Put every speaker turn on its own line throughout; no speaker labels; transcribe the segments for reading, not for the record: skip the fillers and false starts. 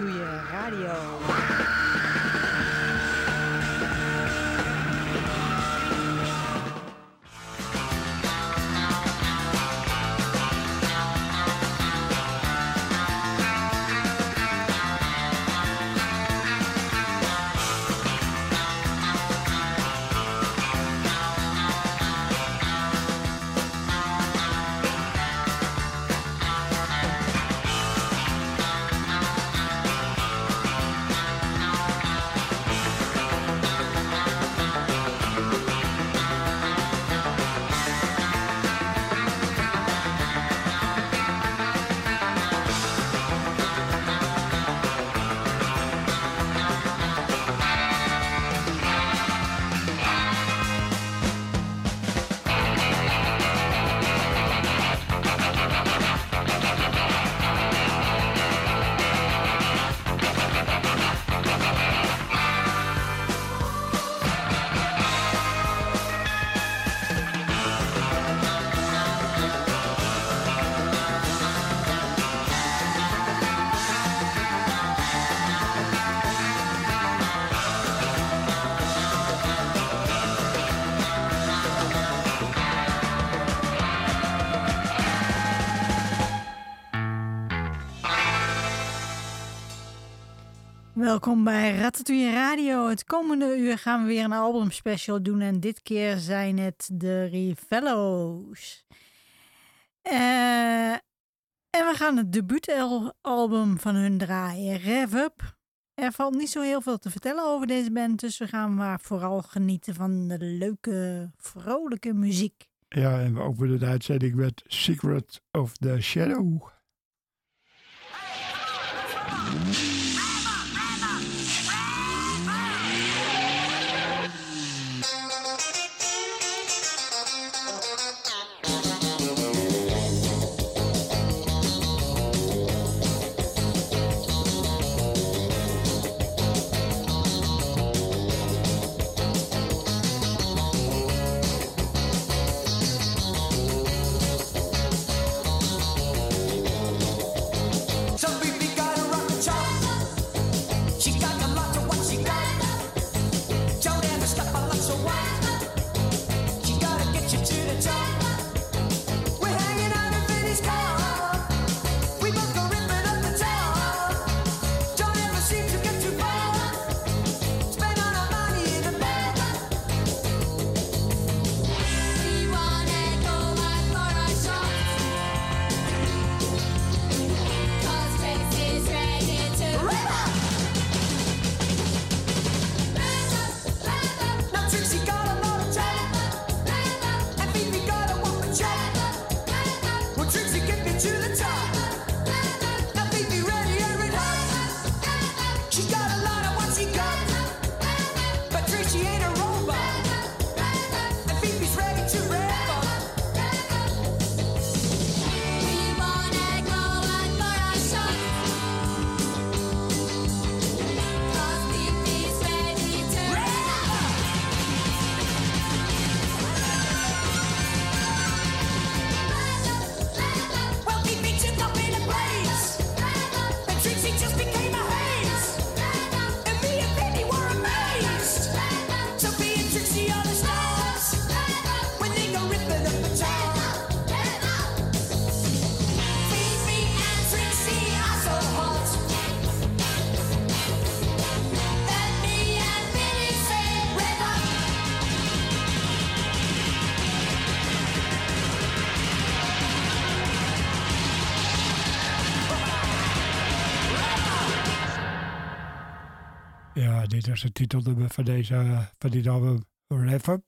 Ratatouille Radio. Welkom bij Ratatouille Radio. Het komende uur gaan we weer een albumspecial doen en dit keer zijn het de Revello's. En we gaan het debuutalbum van hun draaien, Rev Up. Er valt niet zo heel veel te vertellen over deze band, dus we gaan maar vooral genieten van de leuke, vrolijke muziek.
Ja, en we openen de uitzending met Secret of the Shadow. Ja, dit was de titelnummer van dit album, Rev Up.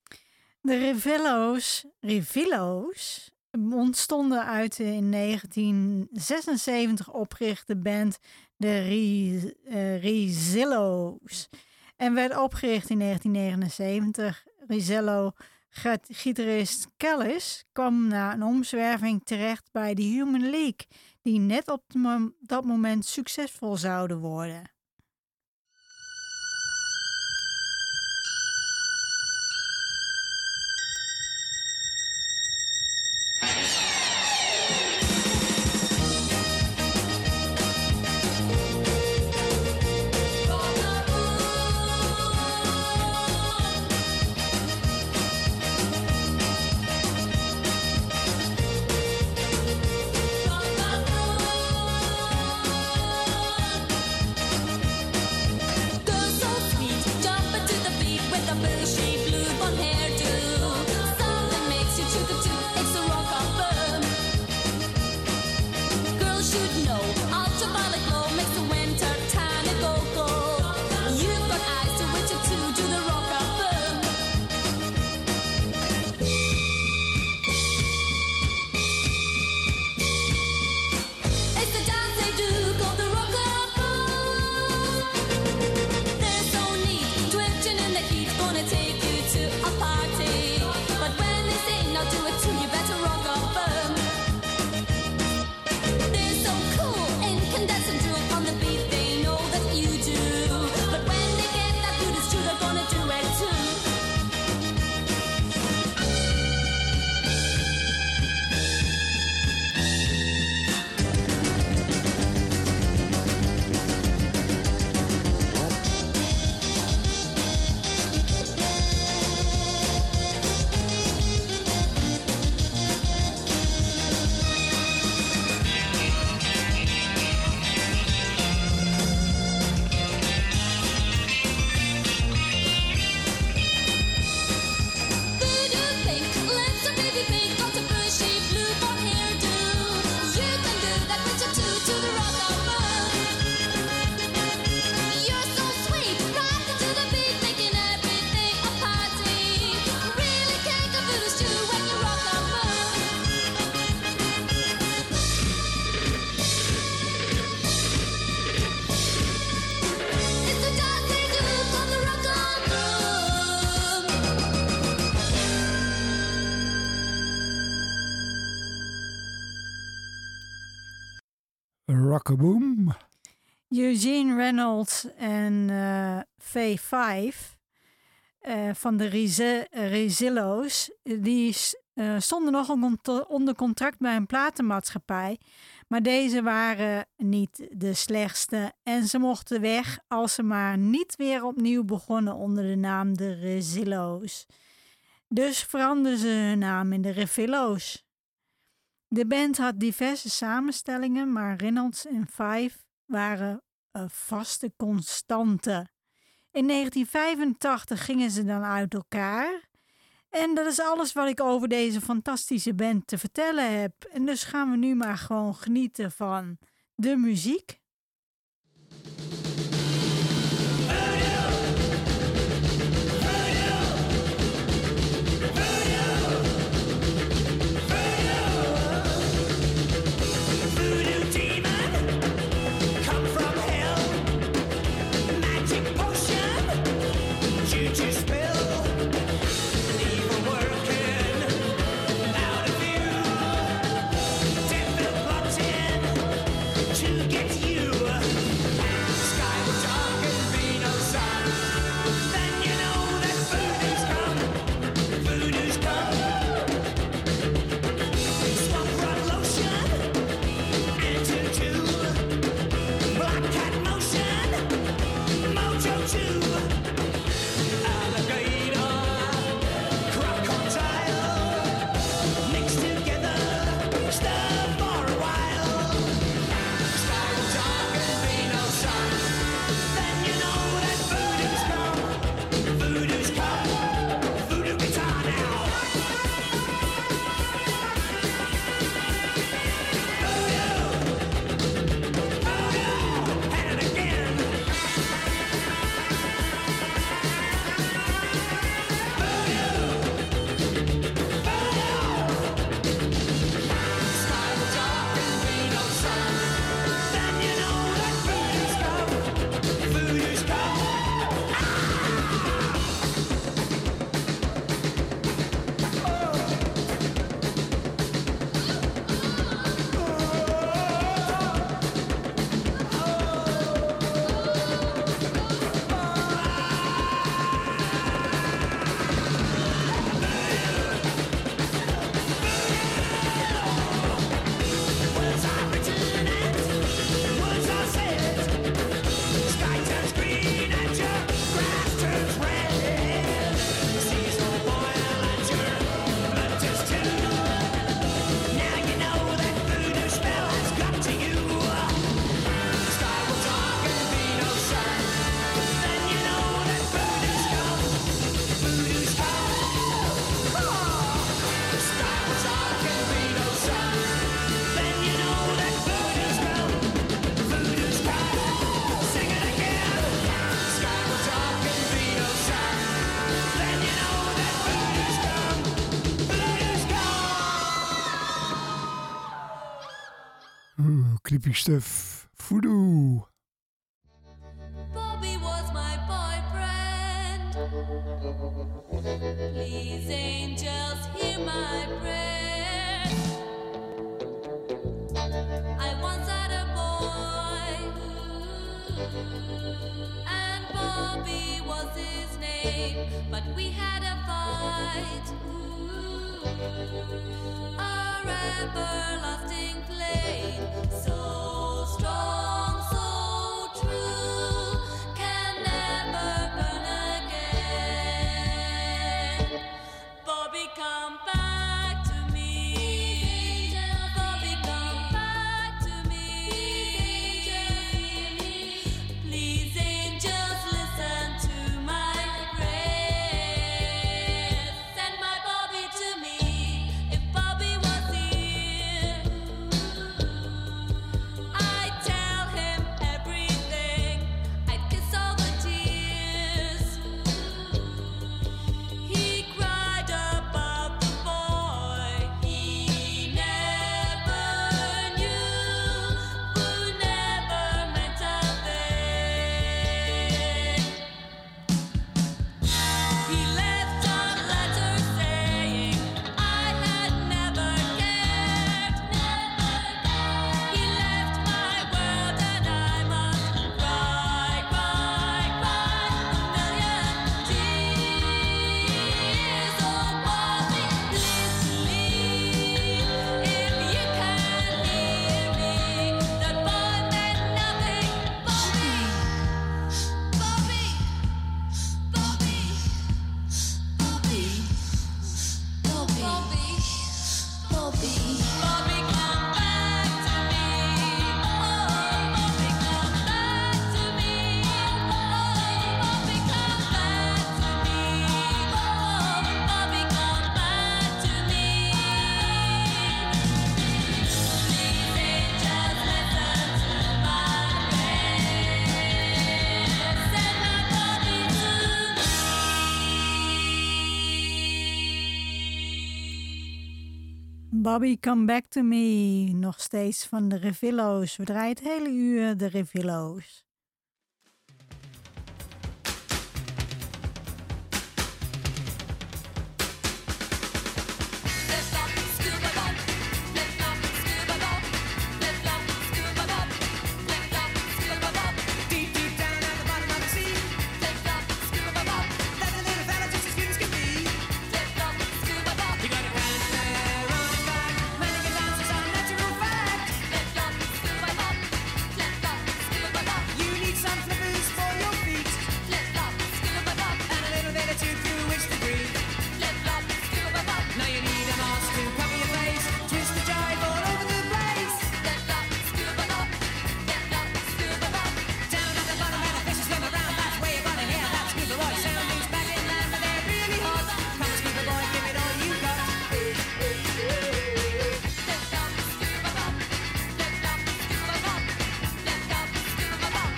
De Revello's ontstonden uit de in 1976 opgerichte band de Rezillo's. En werd opgericht in 1979. Rezillo gitarist Callis kwam na een omzwerving terecht bij de Human League, die net op dat moment succesvol zouden worden.
should know. Ultraviolet glow makes the winter time go gold. You've got eyes to reach it to do the rock of boom. It's the dance they do called the rock of boom. They're so neat, twitching in the heat, gonna take you to a party. But when they say now do it too, you better rock of boom. They're so cool, incandescent drool on the beat, they know that you do. But when they get that good, it's true, they're gonna do it too. Voodoo pink, lips are baby pink, got a bushy blue blonde hairdo. You can do that with your two to the rock of boom. You're so sweet, rockin' to the beat, making everything a party. Really can't go voodoo stew when you rock of boom. It's the dance they do called the rock of boom.
Rockaboom.
Eugene Reynolds en V5 van de Rezillo's, die stonden nog onder contract bij een platenmaatschappij. Maar deze waren niet de slechtste en ze mochten weg als ze maar niet weer opnieuw begonnen onder de naam de Rezillo's. Dus veranderden ze hun naam in de Revillo's. De band had diverse samenstellingen, maar Reynolds en Five waren een vaste constante. In 1985 gingen ze dan uit elkaar. En dat is alles wat ik over deze fantastische band te vertellen heb. En dus gaan we nu maar gewoon genieten van de muziek.
Voodoo demon, come from hell. Magic potion, juju spill. Evil working out of you. Devil plotting to get you.
Creepy stuff. Voodoo.
Bobby was my boyfriend. Please, angels, hear my prayer. I once had a boy, and Bobby was his name. But we had a fight, our everlasting flame, so strong, so true, can never burn again. Bobby, come back to me. Bobby, come back to me. Please, angels, listen to my prayers. Send my Bobby to me. If Bobby was here, I'd tell him everything. I'd kiss all the tears he cried about the boy he never knew, who never meant a thing. He left a letter saying I had never cared. He left my world and I must cry, cry, cry a million tears. Oh, Bobby, please leave if you can hear me. That boy meant nothing, Bobby, Bobby, Bobby, Bobby, Bobby, Bobby, Bobby, come back to me. Oh, Bobby, come back to me. Oh, Bobby, come back to me. Oh, Bobby, come back to me. Please, angels, listen to my prayers. Send my Bobby to me.
Bobby, Come Back to Me. Nog steeds van de Revillo's. We draaien het hele uur de Revillo's.
Flip-flop, scuba-bop. Flip-flop, scuba-bop. Flip-flop, scuba-bop. Flip-flop, scuba-bop.
Deep, deep down at the bottom of the sea,
Flip-flop, scuba-bop.
that a little fella just as good as can be.
Flip-flop, scuba-bop.
You got a grand hair on his back, Manigan dance is our natural fact.
Flip-flop, scuba-bop. Flip-flop, scuba-bop.
You need some flippers for your feet,
Flip-flop, scuba-bop.
and a little bit of tube through which to breathe.
Flip-flop, scuba-bop.
Now you need a mask to cover your face, twist the jive all over the place.
Flip-flop, scuba-bop. Flip-flop, scuba-bop.
Down at the bottom where the fish swim around, that's where you gotta hear that scuba boy sound. Who's back in land, but they're really hot. Come on, scuba boy, give it all you got.
Flip-flop, scuba-bop. Flip-flop, scuba-bop. Flip-flop, scuba-bop.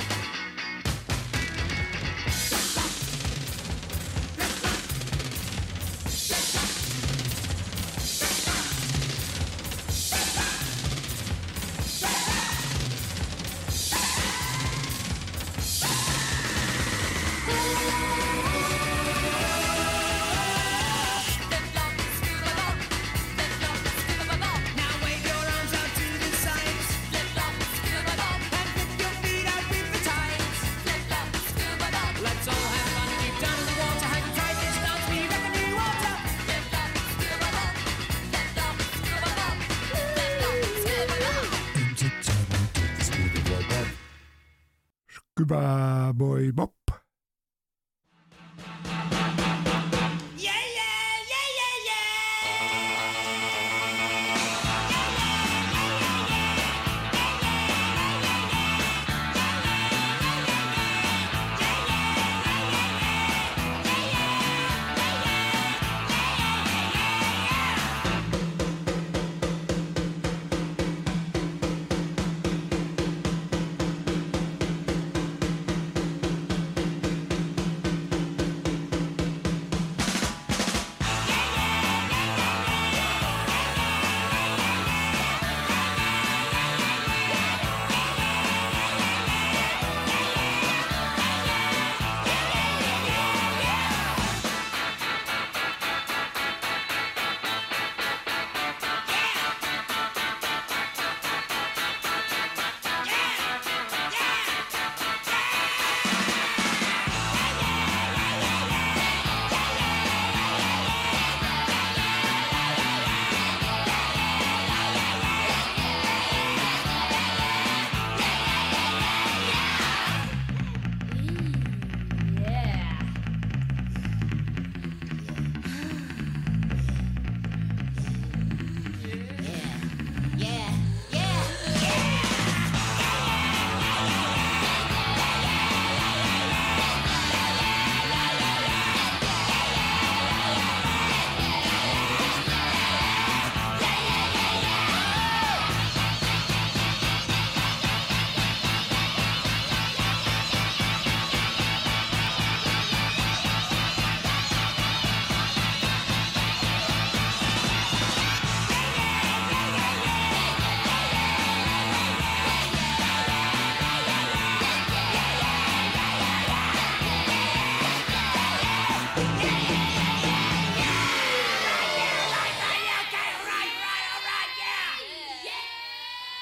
Flip-flop, scuba-bop. Flip-flop, scuba-bop.
Now wave your arms out to the sides,
Flip-flop, scuba-bop.
and flip your feet out with the tides.
Flip-flop, scuba-bop.
Let's all have fun deep down in the water. Hang tight, this dance we reckon you water.
Flip-flop, scuba-bop. Flip-flop, scuba-bop. Flip-flop, scuba-bop.
Scuba Boy Bob.
Yeah, yeah, yeah, yeah,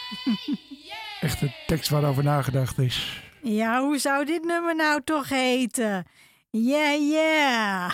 Echt een tekst waarover nagedacht is.
Ja, hoe zou dit nummer nou toch heten? Yeah, yeah.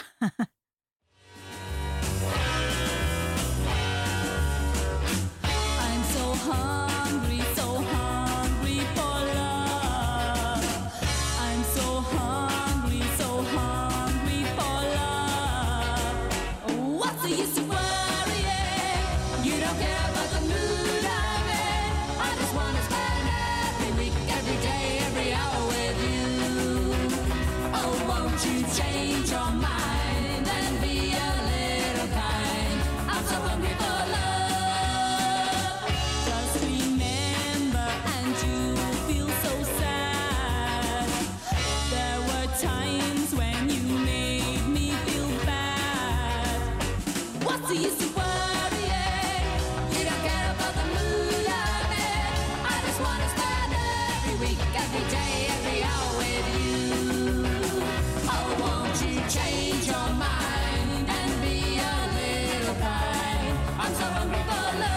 I'm so hungry for love. I'm so hungry for love. What's the use of worrying? You don't care about the mood I'm in. I just want to spend every week, every day, every hour with you. Oh, won't you change your mind and be a little kind? I'm so hungry for love. Just remember, and you'll feel so sad. There were times when you made me feel bad. What's the use of worrying? You don't care about the mood I'm in. I just want to spend every week, every day, every hour with you. Oh, won't you change your mind and be a little kind? I'm so hungry for love.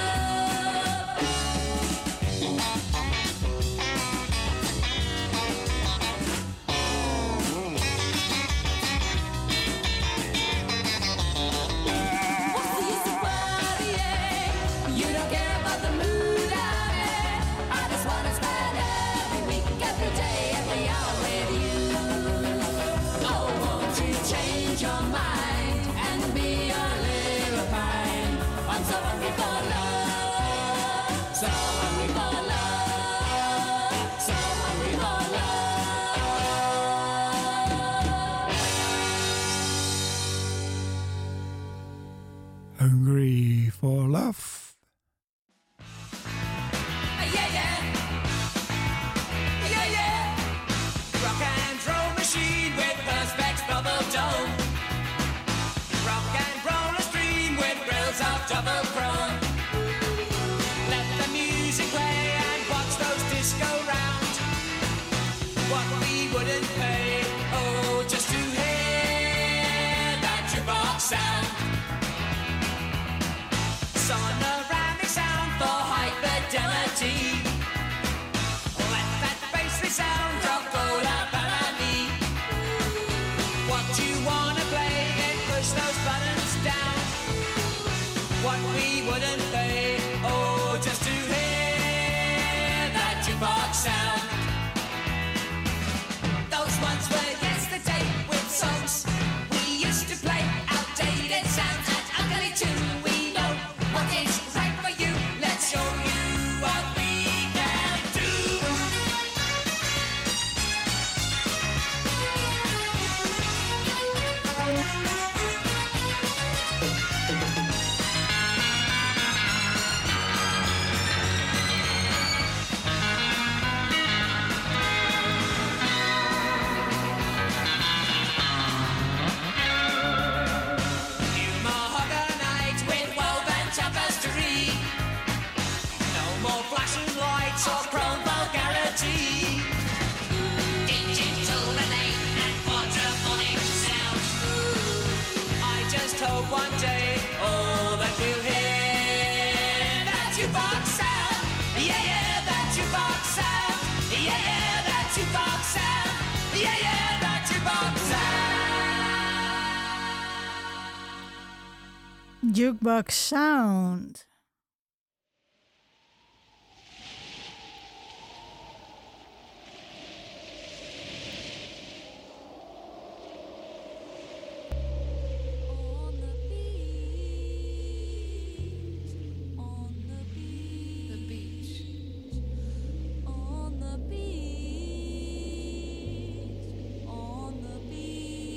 What's the use of worrying? You don't care about the mood I'm in. I just want to spend every week, every day, every hour with you. Oh, won't you change your mind and be a little kind? I'm so hungry for love. So hungry for love. So hungry for love.
Hungry for Love.
Yeah, yeah. Yeah, yeah.
Rock and roll machine with perspex bubble dome. Rock and roll a stream with grills of double chrome. Let the music play and watch those disco round. What we wouldn't pay, oh, just to hear that jukebox sound. Sonoramic sound for high fidelity. Let that bassly sound of Cola Banani. What you wanna play and push those buttons down. What we wouldn't pay, oh, just to hear that jukebox sound. Those ones were yesterday with songs we used to play. Outdated sounds and ugly too. We know what is right for you. Let's show you what we can do. New mahogany with woven tapestry. No more flashing lights or chrome vulgarity. Digital relay and quadraphonic sound. I just hope one day, oh, that we'll hear that jukebox sound. Yeah, yeah, that jukebox sound. Yeah, yeah, that jukebox sound. Yeah, yeah, that jukebox sound.
Jukebox Sound.
On the beach, on the beach, on the beach, on the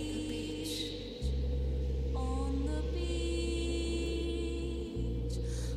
beach, on the beach.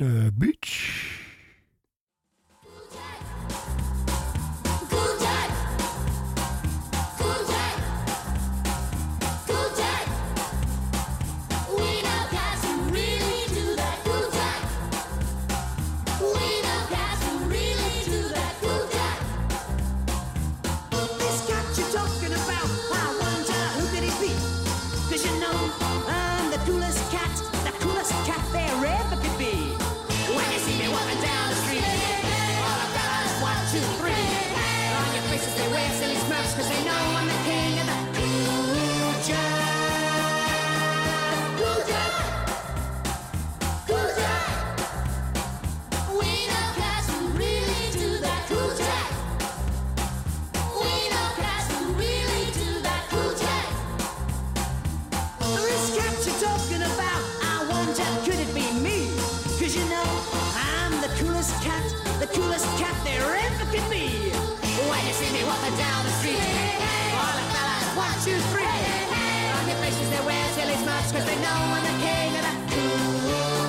The Beach.
Cool Jack. Cool Jack. Cool Jack. We know cats who really do that. Cool Jack. We know cats who really do that. Cool Jack.
This cat you're talking about, I wonder who could it be? 'Cause you know I'm the coolest cat there ever could be. When you see me walking down the street, all I've got is 1, 2, 3. On your faces they wear silly smirks 'cause they know I'm the king of the cool Jack.
Cool Jack. Cool Jack. We know cats who really do that. Cool Jack. We know cats who really do that. Cool Jack.
This cat you're talking about, I wonder could it be me? 'Cause you know I'm the coolest cat there ever could be. When you see me walking down the street, all the fellas 1, 2, 3. On your faces they wear silly smirks 'cause they know I'm the king of the cool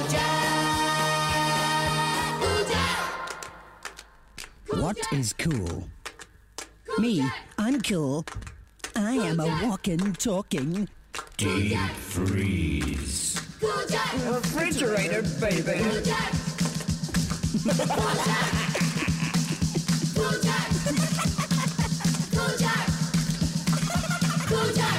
Jack.
Cool Jack.
What is cool? Me, I'm cool. I am a walking, talking
Deep freeze.
Cool Jack.
refrigerator, baby.
Cool Jack. Cool Jack. Cool Jack. Cool Jack. Cool Jack.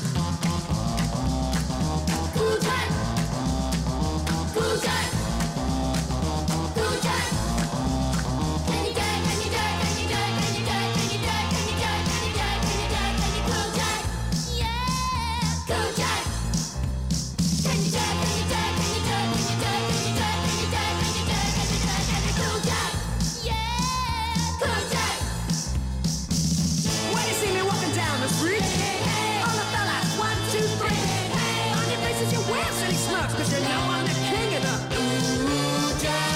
Cool Jack. Cool Jack. Cool Jack. Can you Jack? Can you Jack? Can you Jack? Can you Jack? Can you Jack? Can you Jack? Can you Jack? Can you Jack? Can you Cool Jack? Yeah. Cool Jack. Can you Jack? Can you Jack? Can you Jack? Can you Jack? Can you Jack? Can you Jack? Can you Jack? Can you Jack? Can you Cool Jack? Yeah. Cool Jack.
When you see me walking down the street, all the fellas 1, 2, 3. On your faces you wear silly smirks 'cause you know I'm the king of the cool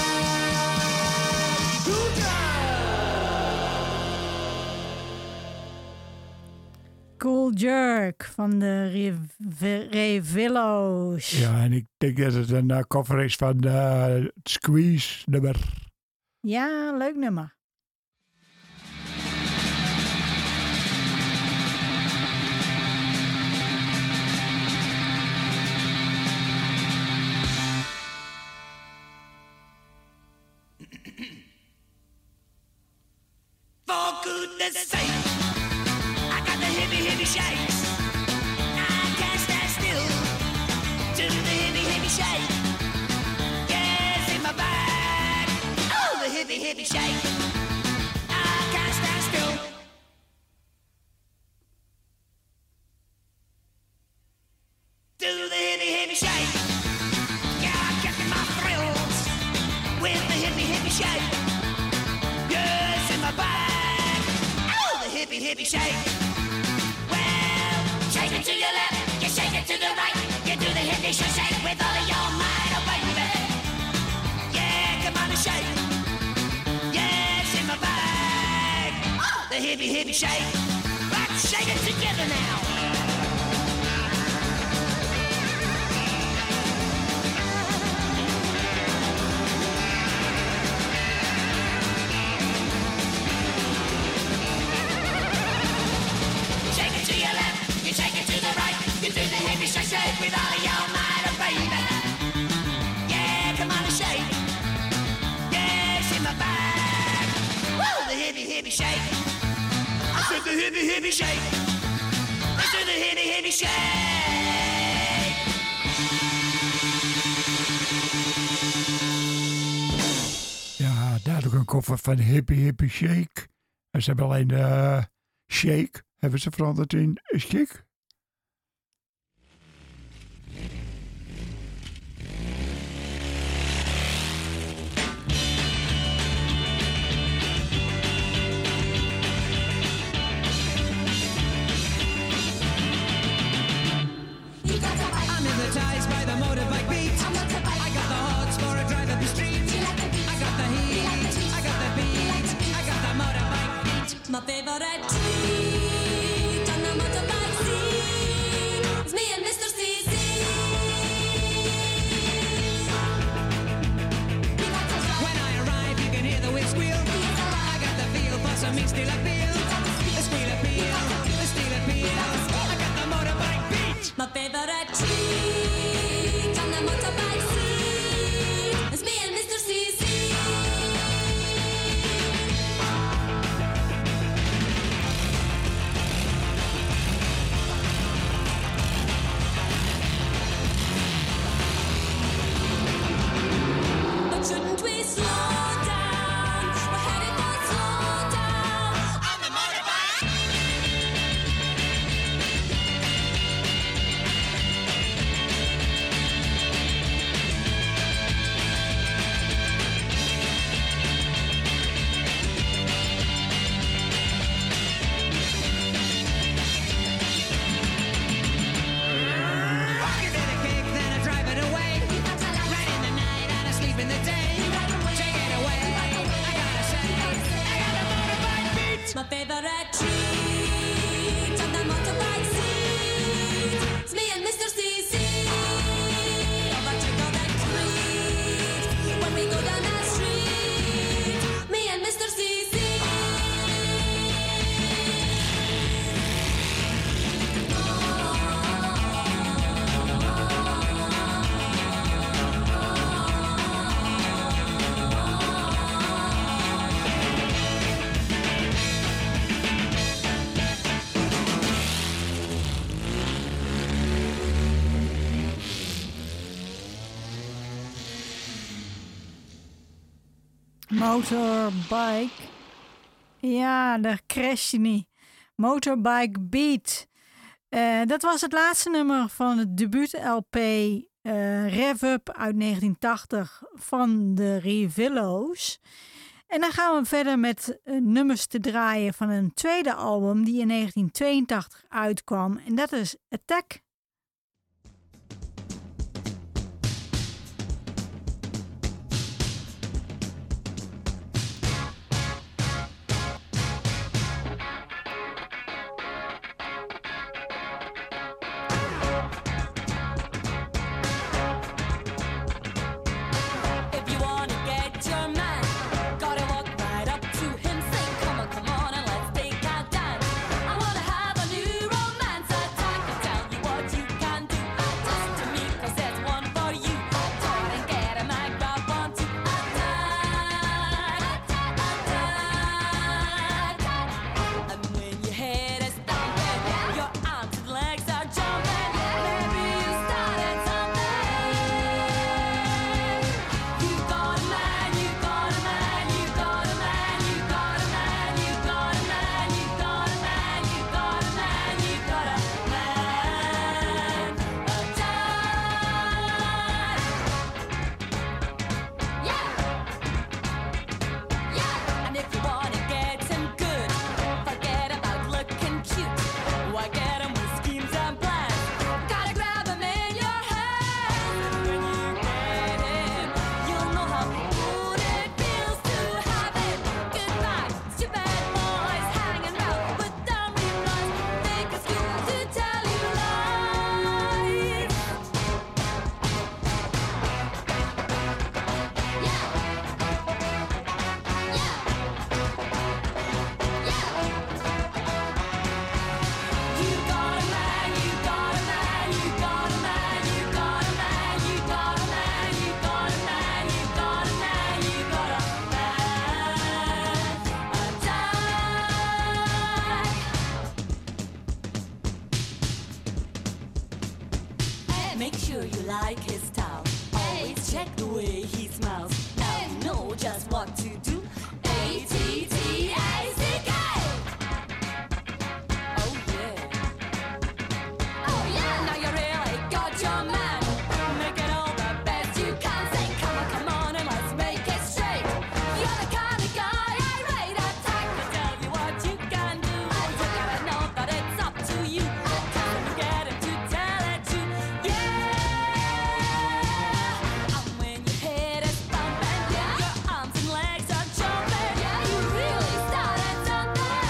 Jack. Cool Jack.
Cool Jerk van de Revillo's.
Ja, en ik denk dat het een cover is van het Squeeze nummer.
Ja, leuk nummer.
For goodness sake, I got the hippie shakes. I can't stand still to the hippie shake. Yes, in my bag. Oh, the hippie shake. I can't stand still. Do the hippie shake. Yeah, I'm getting my thrills with the hippie shake. Yes, in my bag. Oh, the hippie shake. Well, shake it to your left, you shake it to the right. You do the hippie shake with all of your might, oh baby. Yeah, come on and shake. Yes, in my bag. Oh, the hippie shake. Let's shake it together now. Shake it to your left, you shake it to the right. You do the hippie shake with all of your might, oh baby. Yeah, come on and shake. Yes, in my bag. Woo, the hippie shake. I said the hippie shake. Let's do the hippie shake.
Ja, duidelijk een cover van Hippie Shake. En ze hebben alleen Shake, hebben ze veranderd in Shake.
I'm hypnotized by the motorbike beat. I got the hots for a drive up the street. I got the heat, I got the beat, I got the motorbike beat.
My favorite treat on the motorbike seat.
in the day. Take it away. I gotta say, I got a motorbike beat.
My favorite treat on the motorbike seat. It's me and Mr. CC. Oh, but you know that treat when we go down that street. Me and Mr. CC.
Motorbike. Ja, daar crash je niet. Motorbike Beat. Dat was het laatste nummer van het debuut-LP Rev Up uit 1980 van de Revillo's. En dan gaan we verder met nummers te draaien van een tweede album die in 1982 uitkwam. En dat is Attack.
If you wanna get your man, gotta walk right up to him. Say, come on, and let's take a dance. I wanna have a new romance attack. I'll tell you what you can do. Just to me, 'cause there's one for you. Go and get him, I grab one to attack. And when your head is thumping, your arms and legs are jumping. Maybe you started something. You got a man, you got a man, you got a man, you got a man, you got a man, you got a man, you got a man, you got a man. Attack. Yeah. Yeah. And if you wanna get him good, forget about looking cute. Why get him with schemes and plans? Gotta grab him in your hand. And when you get him, you'll know how good it feels to have him. Goodbye, stupid boys hanging round with dumb replies. Think it's cool to tell you lies. Yeah. You got a man, you got a man, you got a man, you got a man, you got a man, you got a man, you got a man, you got a man. Attack. Make sure you like his style. Always check the way he smiles. Now you know just what to do. ATTACK. Oh yeah. Oh yeah. Now you really got your man. Make it all the best you can. Say, come on, and let's make it straight. You're the kind of guy I rate. Attack to tell you what you can do. You gotta know that it's up to you. Can you get him to tell it to you? Yeah. And when your head is bumping, your arms and legs are jumping. You really started something.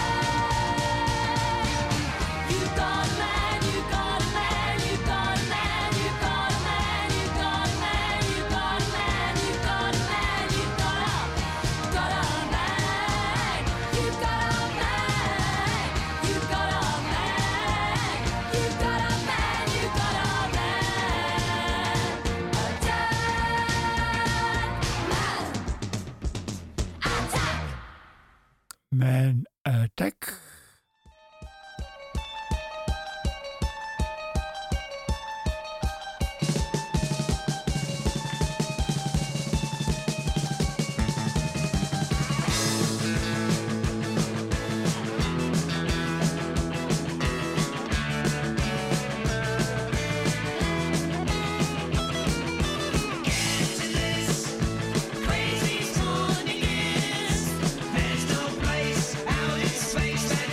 You got a man, you got a man, you got a man, you got a man, you got a man, you got a man, you got a man, you got a man, you got a man, you got a man, you got a man, you got a man. Attack, man, attack.
Man Attack.
Crazy morning is. There's no place out in space that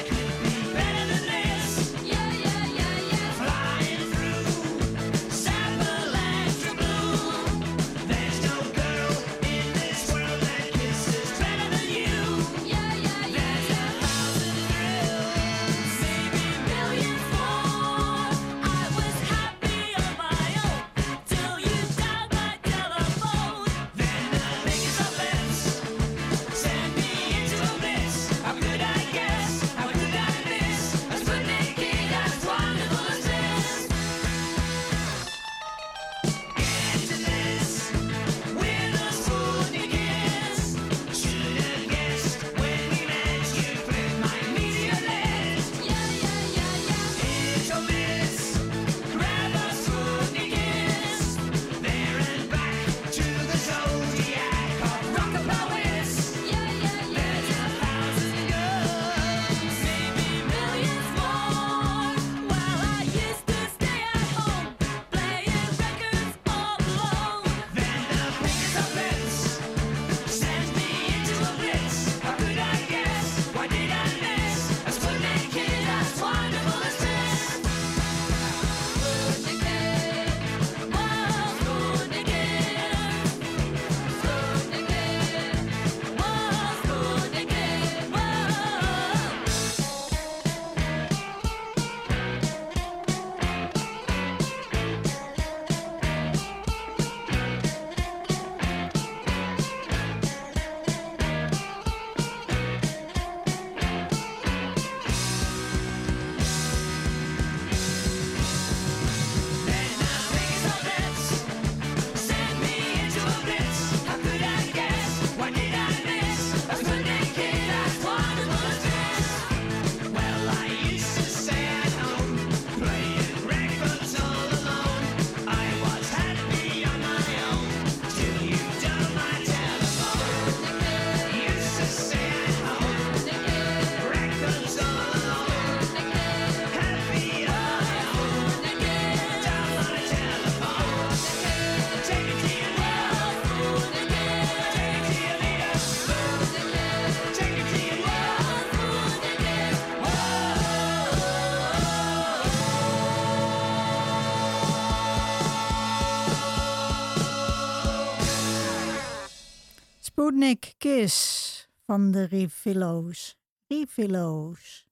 Goodnight Kiss van de Revillo's. Revillo's.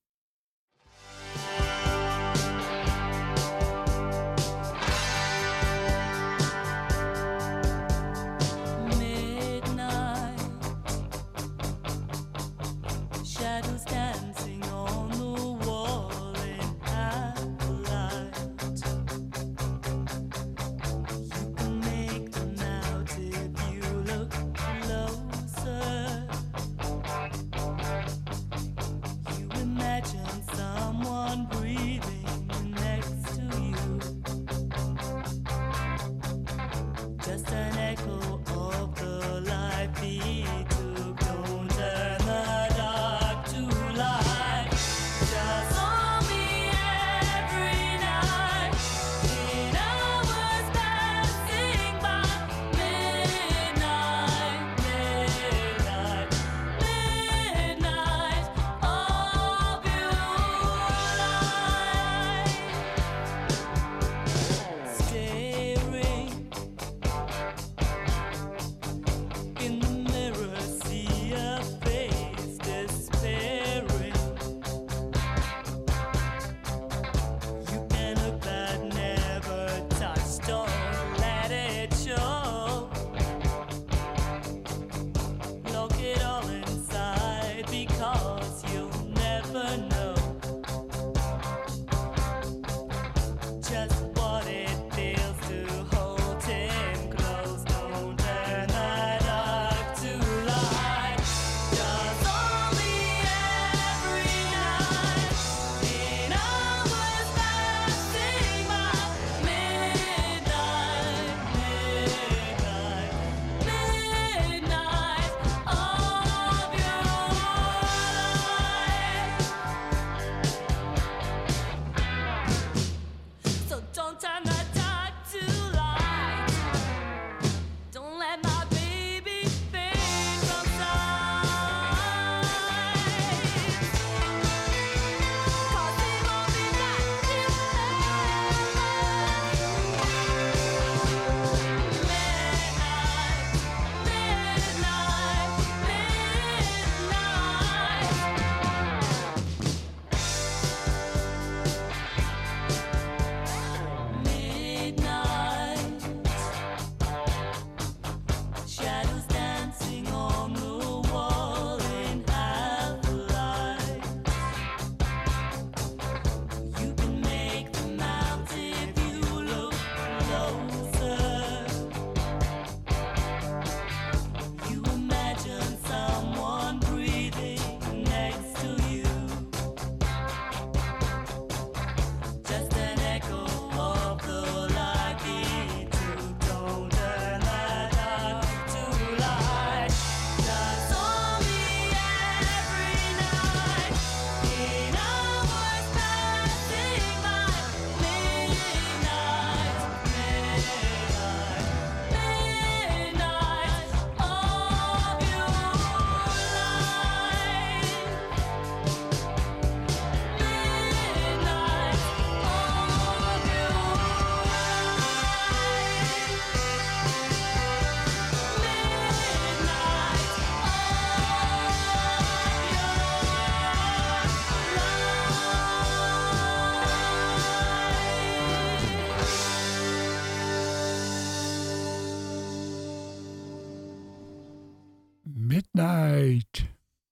Midnight, shadows dancing on the wall in half light. You can make them out if you look closer. You imagine someone breathing next to you. Just an echo of the life he took. Don't turn the dark to light. Just on me every night. In hours passing by. Midnight, midnight, midnight of your life. Staring in the mirror, see a face despairing. You can look but never touch, don't let it show. Lock it all inside because you'll never know just what it feels to hold him close. Don't turn the dark to light. Just only every night. In hours passing by. Midnight, midnight, midnight of your life. So don't turn the dark to light. Don't let my baby fade from sight. 'Cause he won't be back till midnight. Shadows dancing on the wall in half light. You can make them out if you look closer. You imagine someone breathing next to you. Just an echo of the life he took. Don't turn the dark to light. Just only every night. In hours passing by. Midnight, midnight, midnight of your life. Midnight of your
Midnight.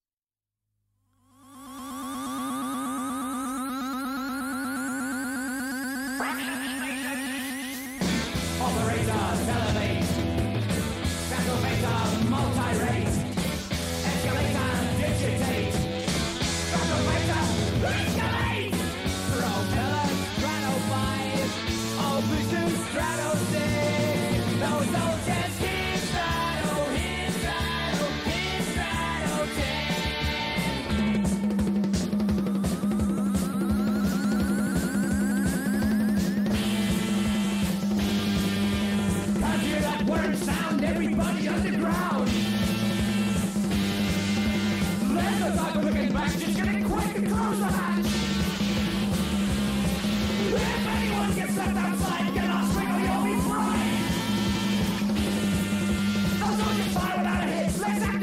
Operator, elevate. Tachometer, multi-rate. Escalator, digitate. Tachometer, escalate. Propeller, Strato 5. All boosters, Strato 6. Those soldiers, hit Strato, hit Strato, hit Strato 10. Can't hear that word sound, everybody underground. Let's not looking back, just getting quick and close the hatch. If anyone gets left outside, get off swing or you'll be fried. Those soldiers fire without a hitch, let's act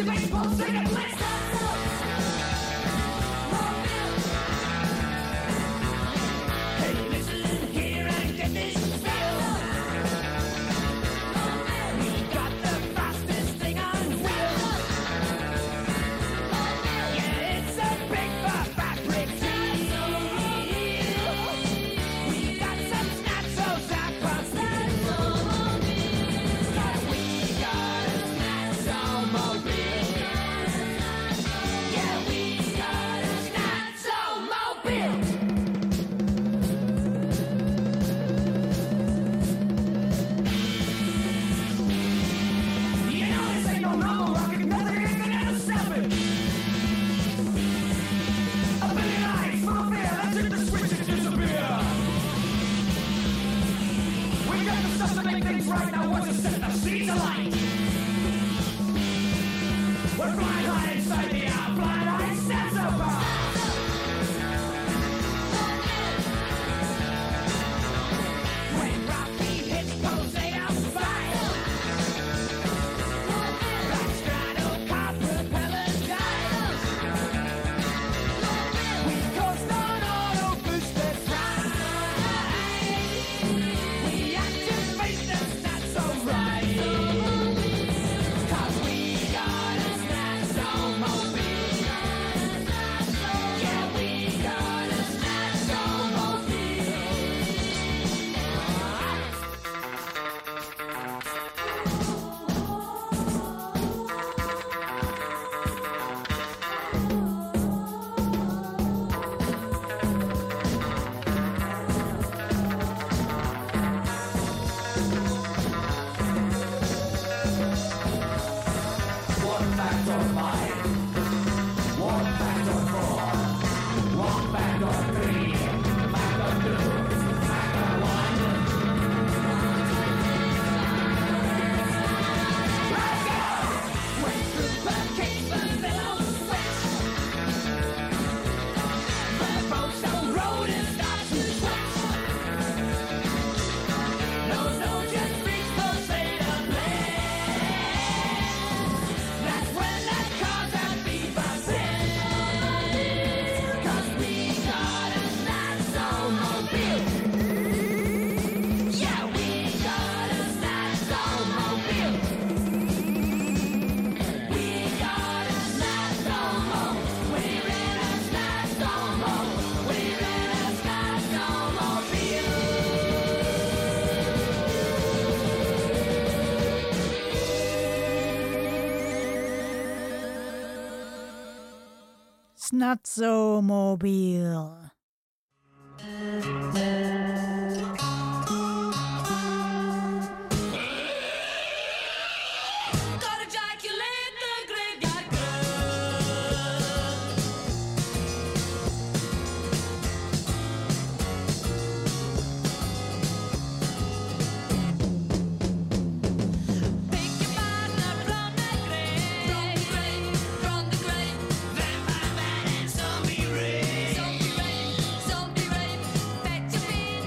Snatzomobil.
Gotta ejaculate the graveyard girl. Pick your partner from the grave, from the grave. Vampire man and zombie rape, zombie rape, zombie rape. Bet your feet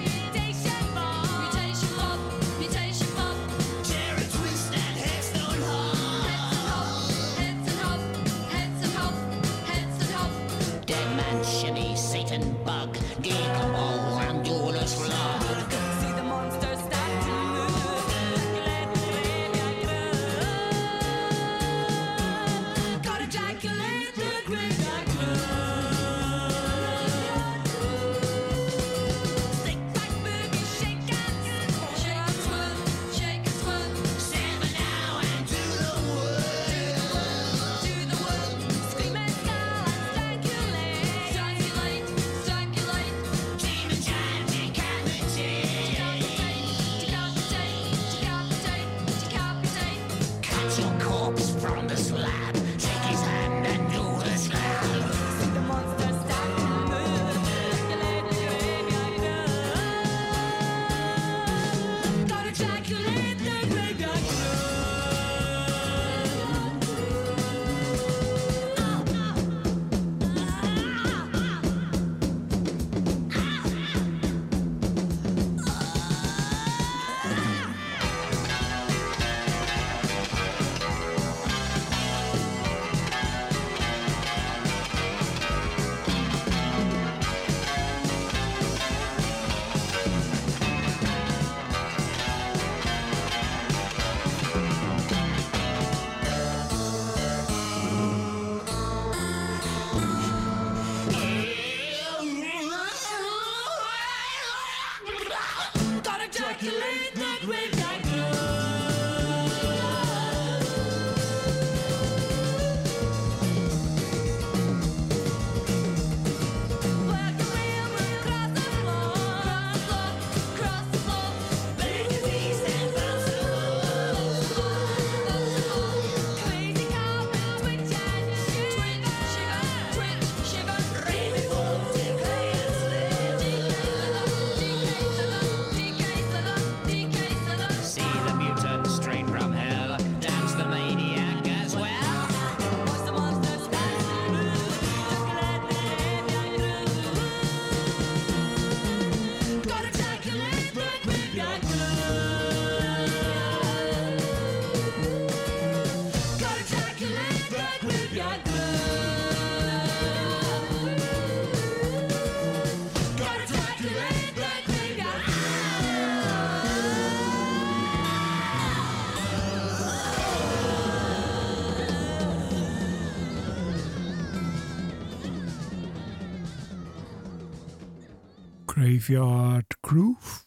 Graveyard Groove.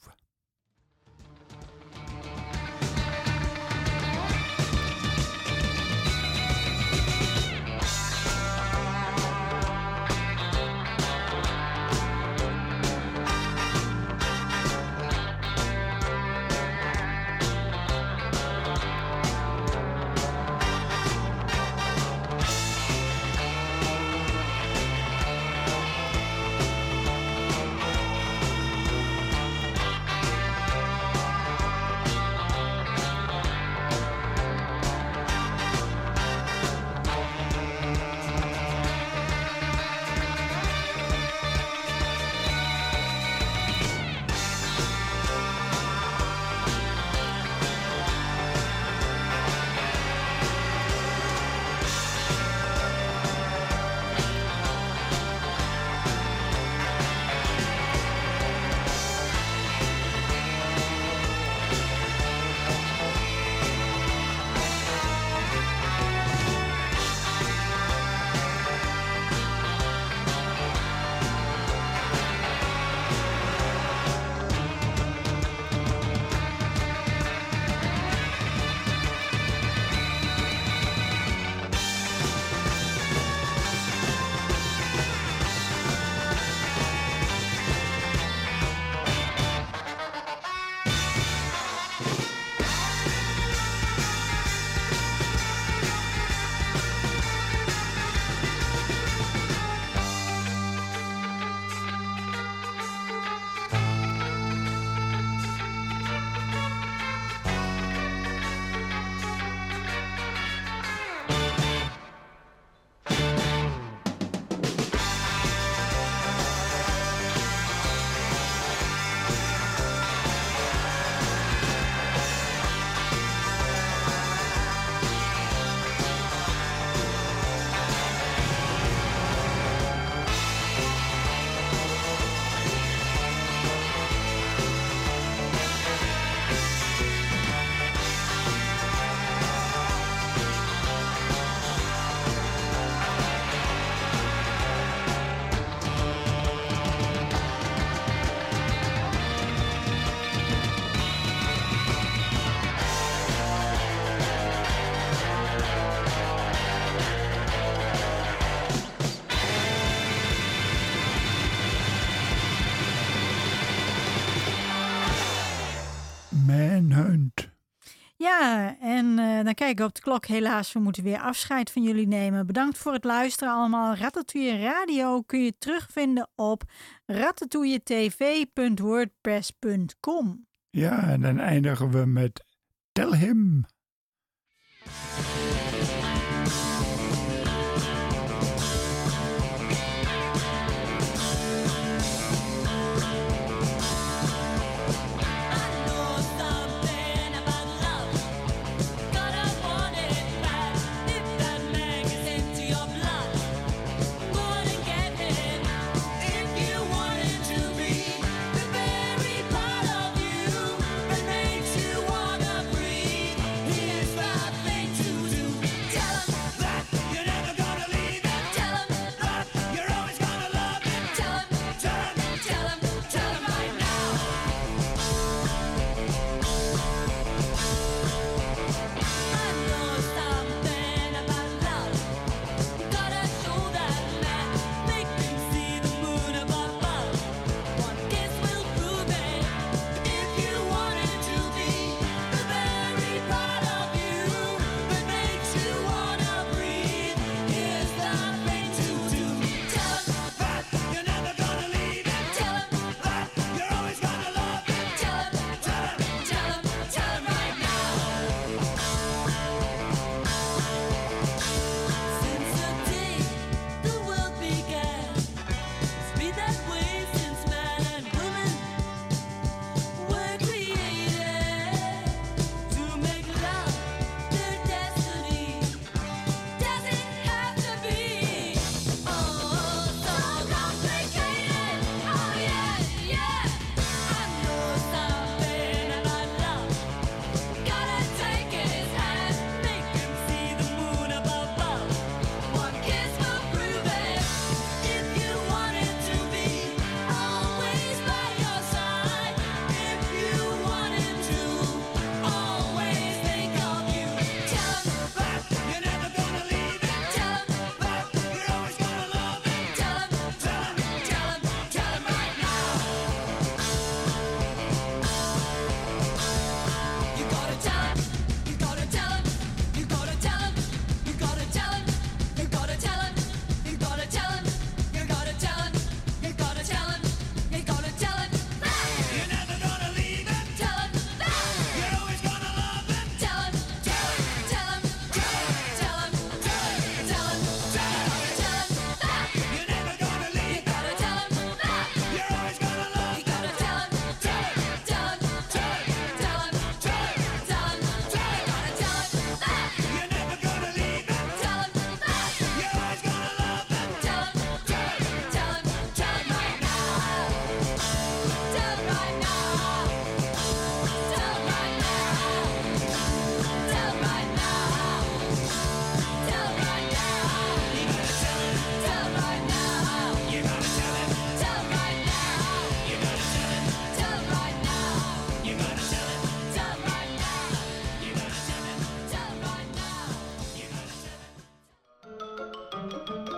Manhunt.
Ja, en dan kijk ik op de klok. Helaas, we moeten weer afscheid van jullie nemen. Bedankt voor het luisteren allemaal. Ratatouille Radio kun je terugvinden op ratatouilletv.wordpress.com.
Ja, en dan eindigen we met Tell Him.
If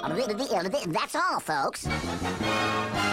That's all, folks.